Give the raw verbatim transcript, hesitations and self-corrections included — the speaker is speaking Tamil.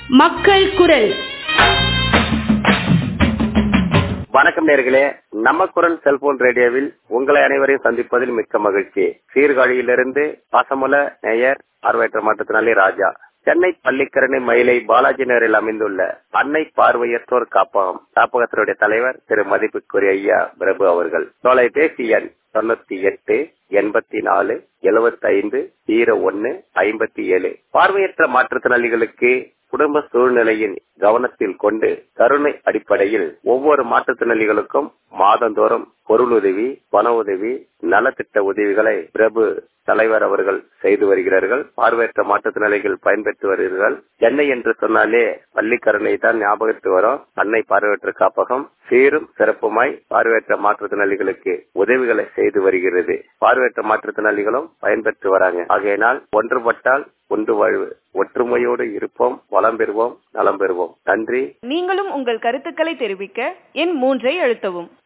மக்கள் குரல். வணக்கம் நேயர்களே, நம்ம குரல் செல்போன் ரேடியோவில் உங்களை அனைவரையும் சந்திப்பதில் மிக்க மகிழ்ச்சி. சீர்காழியிலிருந்து பாசமுல நேயர் பார்வையற்ற மாற்றுத்திறனாளி ராஜா. சென்னை பள்ளிக்கரணை மயிலை பாலாஜி நகரில் அமைந்துள்ள அன்னை பார்வையற்றோர் காப்பகம் காப்பகத்தினுடைய தலைவர் திரு மதிப்புக்குரிய ஐயா பிரபு அவர்கள். தொலைபேசி எண் தொண்ணூத்தி எட்டு எண்பத்தி நாலு எழுபத்தி ஐந்து ஜீரோ ஒன்னு ஐம்பத்தி ஏழு. பார்வையற்ற மாற்றுத்திறனாளிகளுக்கு குடும்ப சூழ்நிலையின் கவனத்தில் கொண்டு கருணை அடிப்படையில் ஒவ்வொரு மாற்றுத்திறனாளிகளுக்கும் மாதந்தோறும் பொருளுதவி, பண உதவி, நலத்திட்ட உதவிகளை பிரபு தலைவர் அவர்கள் செய்து வருகிறார்கள். பார்வையற்ற மாற்றுத்திறனாளிகள் பயன்பெற்று வருகிறார்கள். சென்னை என்று சொன்னாலே பள்ளிக்கரணை தான் ஞாபகத்து வரும். அன்னை பார்வையற்ற காப்பகம் சீரும் சிறப்புமாய் பார்வையற்ற மாற்றுத்திறனாளிகளுக்கு உதவிகளை செய்து வருகிறது. பார்வையற்ற மாற்றுத்திறனாளிகளும் பயன்பெற்று வராங்க. ஆகையினால் ஒன்றுபட்டால் ஒன்று வாழ்வு, ஒற்றுமையோடு இருப்போம், வளம் பெறுவோம், நலம் பெறுவோம். நன்றி. நீங்களும் உங்கள் கருத்துக்களை தெரிவிக்க எண் மூன்றை அழுத்தவும்.